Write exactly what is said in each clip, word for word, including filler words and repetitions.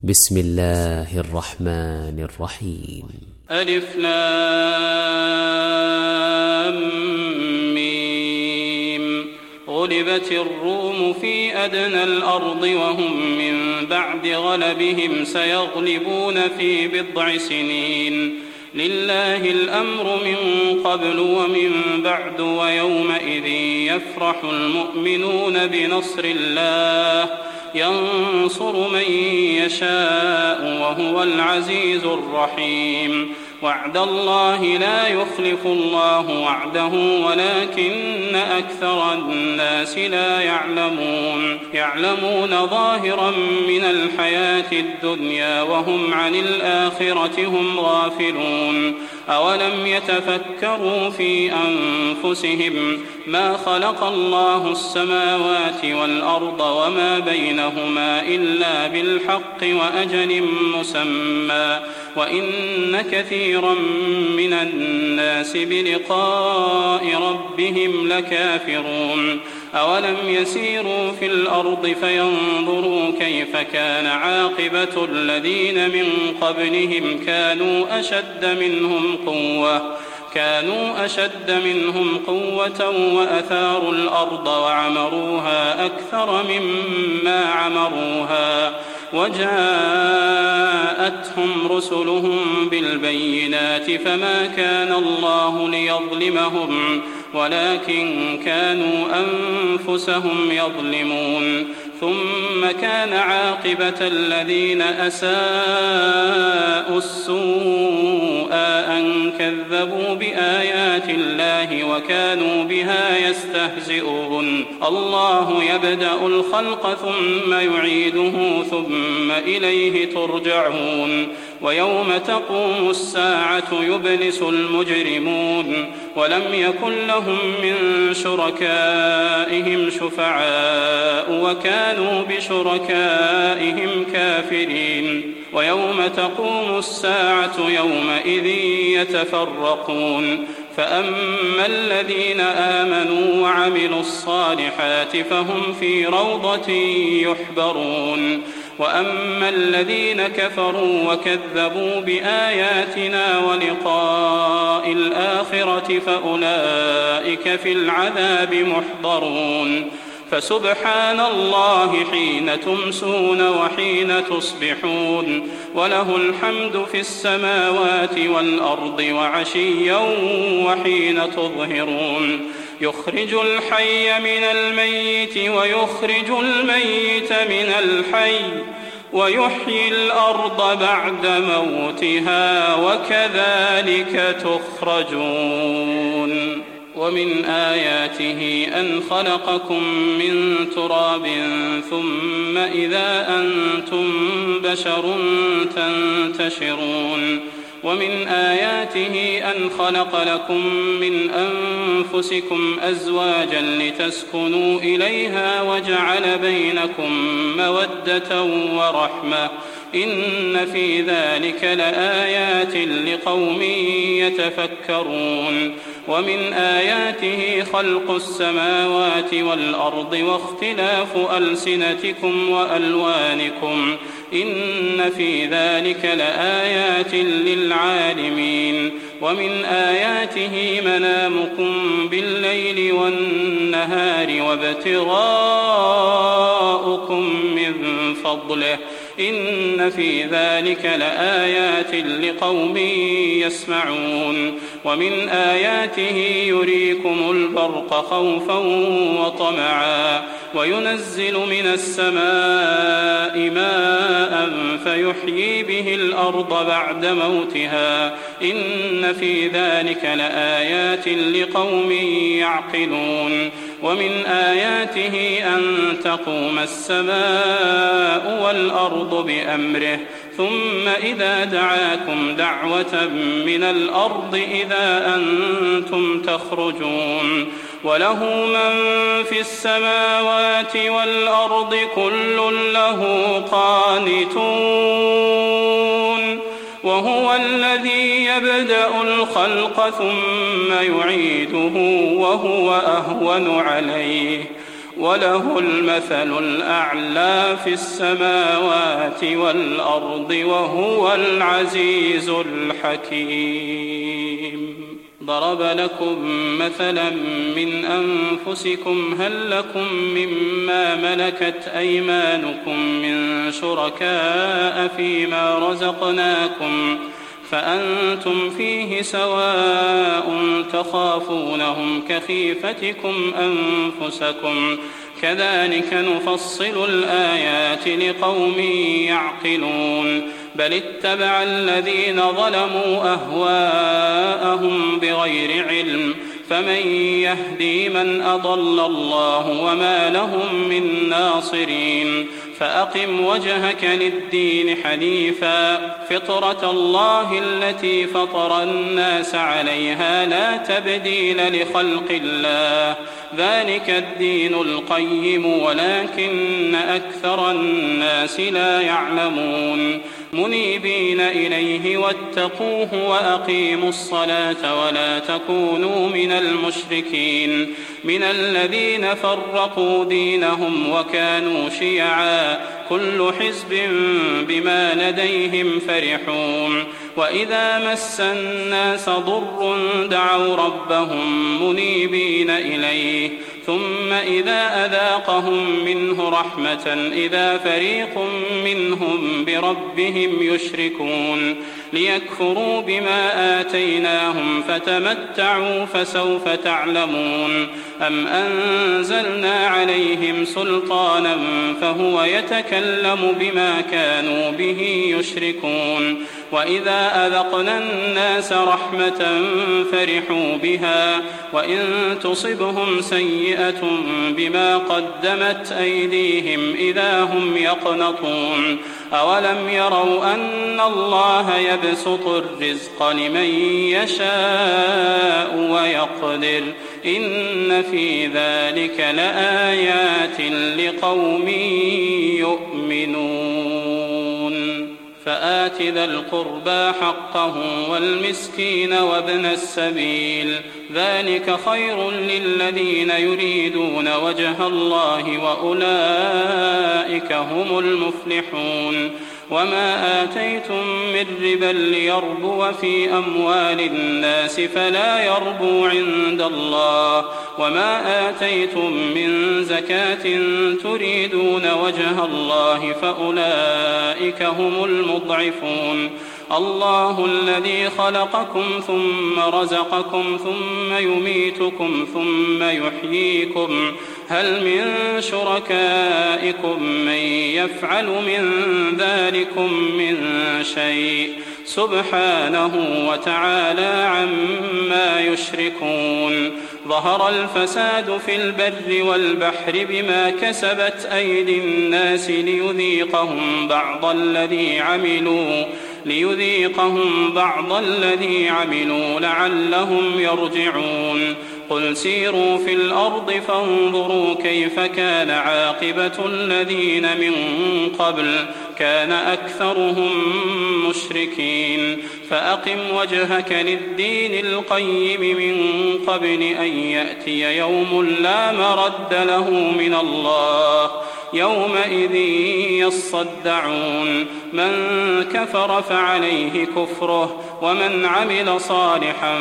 بسم الله الرحمن الرحيم. ألف لام ميم. غلبت الروم في أدنى الأرض وهم من بعد غلبهم سيغلبون في بضع سنين. لله الأمر من قبل ومن بعد ويومئذ يفرح المؤمنون بنصر الله ينصر من يشاء وهو العزيز الرحيم. وعد الله لا يخلف الله وعده ولكن أكثر الناس لا يعلمون يعلمون ظاهرا من الحياة الدنيا وهم عن الآخرة هم غافلون. أولم يتفكروا في أنفسهم ما خلق الله السماوات والأرض وما بينهما إلا بالحق وأجل مسمى وإن كثيرا من الناس بلقاء ربهم لكافرون. أولم يسيروا في الأرض فينظروا كيف كان عاقبة الذين من قبلهم كانوا أشد منهم قوة كانوا أشد منهم قوة وأثاروا الأرض وعمروها أكثر مما عمروها وجاءتهم رسلهم بالبينات فما كان الله ليظلمهم ولكن كانوا أنفسهم يظلمون. ثم كان عاقبة الذين أساءوا السوء أن كذبوا بآيات الله وكانوا بها يستهزئون. الله يبدأ الخلق ثم يعيده ثم إليه ترجعون. ويوم تقوم الساعة يبلس المجرمون ولم يكن لهم من شركائهم شفعاء وكانوا بشركائهم كافرين. ويوم تقوم الساعة يومئذ يتفرقون فأما الذين آمنوا وعملوا الصالحات فهم في روضة يحبرون وأما الذين كفروا وكذبوا بآياتنا ولقاء الآخرة فأولئك في العذاب محضرون. فسبحان الله حين تمسون وحين تصبحون وله الحمد في السماوات والأرض وعشيا وحين تظهرون. يخرج الحي من الميت ويخرج الميت من الحي ويحيي الأرض بعد موتها وكذلك تخرجون. ومن آياته أن خلقكم من تراب ثم إذا أنتم بشر تنتشرون. ومن آياته أن خلق لكم من أنفسكم أزواجا لتسكنوا إليها وجعل بينكم مودة ورحمة إن في ذلك لآيات لقوم يتفكرون. ومن آياته خلق السماوات والأرض واختلاف ألسنتكم وألوانكم إن في ذلك لآيات للعالمين. ومن آياته منامكم بالليل والنهار وابتغاؤكم من فضله إن في ذلك لآيات لقوم يسمعون. ومن آياته يريكم البرق خوفا وطمعا وينزل من السماء ماء فيحيي به الأرض بعد موتها إن في ذلك لآيات لقوم يعقلون. ومن آياته أن تقوم السماء والأرض بأمره ثم إذا دعاكم دعوة من الأرض إذا أنتم تخرجون. وله من في السماوات والأرض كل له قانتون. وهو الذي يبدأ الخلق ثم يعيده وهو أهون عليه وله المثل الأعلى في السماوات والأرض وهو العزيز الحكيم. ضرب لكم مثلا من أنفسكم هل لكم مما ملكت أيمانكم من شركاء فيما رزقناكم فأنتم فيه سواء تخافونهم كخيفتكم أنفسكم كذلك نفصل الآيات لقوم يعقلون بل اتبع الذين ظلموا أهواءهم بغير علم فمن يهدي من أضل الله وما لهم من ناصرين فأقم وجهك للدين حنيفا فطرة الله التي فطر الناس عليها لا تبديل لخلق الله ذلك الدين القيم ولكن أكثر الناس لا يعلمون منيبين إليه واتقوه وأقيموا الصلاة ولا تكونوا من المشركين من الذين فرقوا دينهم وكانوا شيعا كل حزب بما لديهم فرحون وإذا مس الناس ضر دعوا ربهم منيبين إليه ثم إذا أذاقهم منه رحمة إذا فريق منهم بربهم يشركون ليكفروا بما آتيناهم فتمتعوا فسوف تعلمون أم أنزلنا عليهم سلطانا فهو يتكلم بما كانوا به يشركون وإذا أذقنا الناس رحمة فرحوا بها وإن تصبهم سيئة بما قدمت أيديهم إذا هم يقنطون أولم يروا أن الله يبسط الرزق لمن يشاء ويقدر إن في ذلك لآيات لقوم يؤمنون فآت ذا القربى حقه والمسكين وابن السبيل ذلك خير للذين يريدون وجه الله وأولئك هم المفلحون وما آتيتم من ربا ليربو في أموال الناس فلا يربو عند الله وما آتيتم من زكاة تريدون وجه الله فأولئك هم المضعفون الله الذي خلقكم ثم رزقكم ثم يميتكم ثم يحييكم هل من شركائكم من يفعل من ذلكم من شيء سبحانه وتعالى عما يشركون ظهر الفساد في البر والبحر بما كسبت أيدي الناس ليذيقهم بعض الذي عملوا ليذيقهم بعض الذي عملوا لعلهم يرجعون قل سيروا في الأرض فانظروا كيف كان عاقبة الذين من قبل كان أكثرهم مشركين فأقم وجهك للدين القيم من قبل أن يأتي يوم لا مرد له من الله يومئذ يصدعون من كفر فعليه كفره ومن عمل صالحا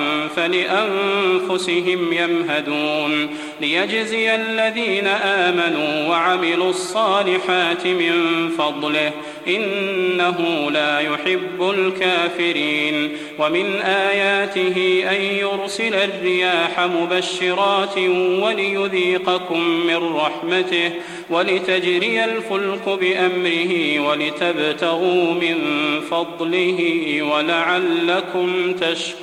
فلأنفسهم يمهدون ليجزي الذين آمنوا وعملوا الصالحات من فضله إنه لا يحب الكافرين ومن آياته أن يرسل الرياح مبشرات وليذيقكم من رحمته ولتجري الفلك بأمره ولتبتغوا من فضله ولعلكم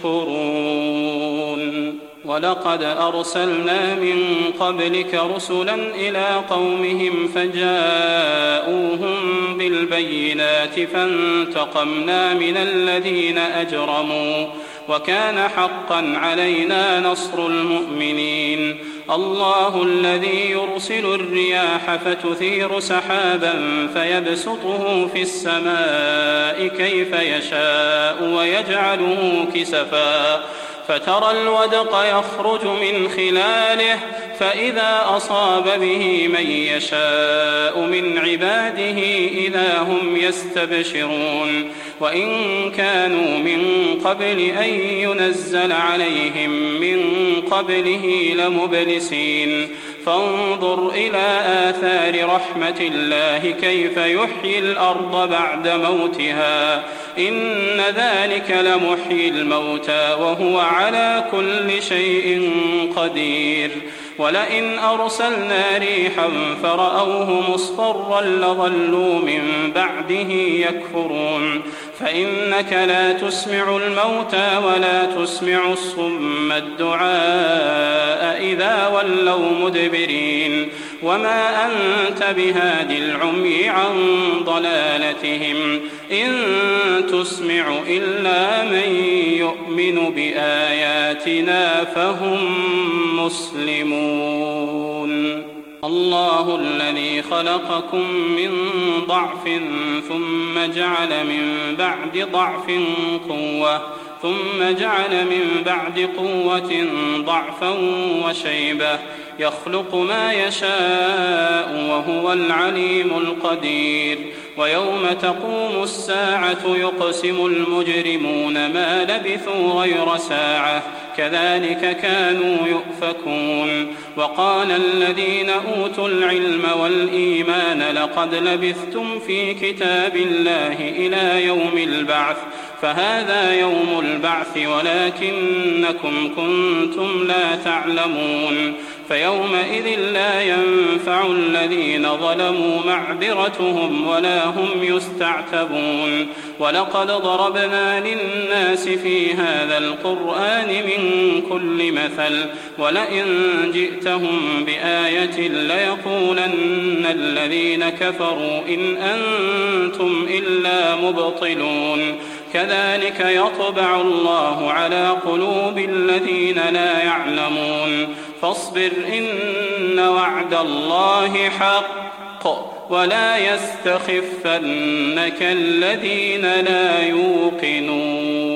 تشكرون ولقد أرسلنا من قبلك رسلا إلى قومهم فجاءوهم بالبينات فانتقمنا من الذين أجرموا وكان حقا علينا نصر المؤمنين الله الذي يرسل الرياح فتثير سحابا فيبسطه في السماء كيف يشاء ويجعله كسفا فترى الودق يخرج من خلاله فإذا أصاب به من يشاء من عباده إذا هم يستبشرون وإن كانوا من قبل أن ينزل عليهم من قبله لمبلسين فانظر إلى آثار رحمة الله كيف يحيي الأرض بعد موتها إن ذلك لمحيي الموتى وهو على كل شيء قدير ولئن أرسلنا ريحا فرأوه مصفرا لظلوا من بعده يكفرون فإنك لا تسمع الموتى ولا تسمع الصم الدعاء إذا ولوا مدبرين وما أنت بهاد العمي عن ضلالتهم إن تسمع إلا من يؤمن بآياتنا فهم مسلمون الله الذي خلقكم من ضعف ثم جعل من بعد ضعف قوة ثم جعل من بعد قوة ضعفا وشيبة يخلق ما يشاء وهو العليم القدير ويوم تقوم الساعة يقسم المجرمون ما لبثوا غير ساعة كذلك كانوا يؤفكون وقال الذين أوتوا العلم والإيمان لقد لبثتم في كتاب الله إلى يوم البعث فهذا يوم البعث ولكنكم كنتم لا تعلمون فيومئذ لا ينفع الذين ظلموا معذرتهم ولا هم يستعتبون ولقد ضربنا للناس في هذا القرآن من كل مثل ولئن جئتهم بآية ليقولن الذين كفروا إن أنتم إلا مبطلون كذلك يطبع الله على قلوب الذين لا يعلمون فاصبر إن وعد الله حق ولا يستخفنك الذين لا يوقنون